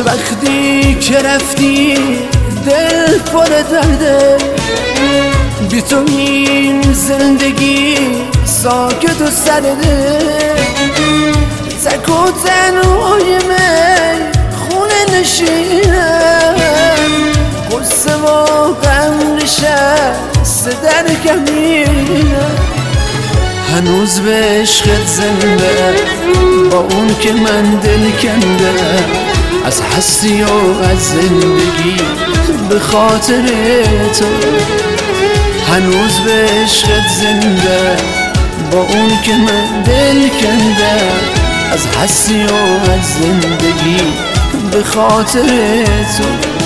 وقتی که رفتی دل پر درده، بی تو این زندگی ساکت و سرده. تک و تنهای من خونه نشینم، قصه و غم نشسته در کمینم. هنوز به عشقت زنده، با اون که من دل کنده، از هستی و از زندگی به خاطر تو. هنوز به عشقت زنده، با اون که من دل کنده، از هستی و از زندگی به خاطر تو.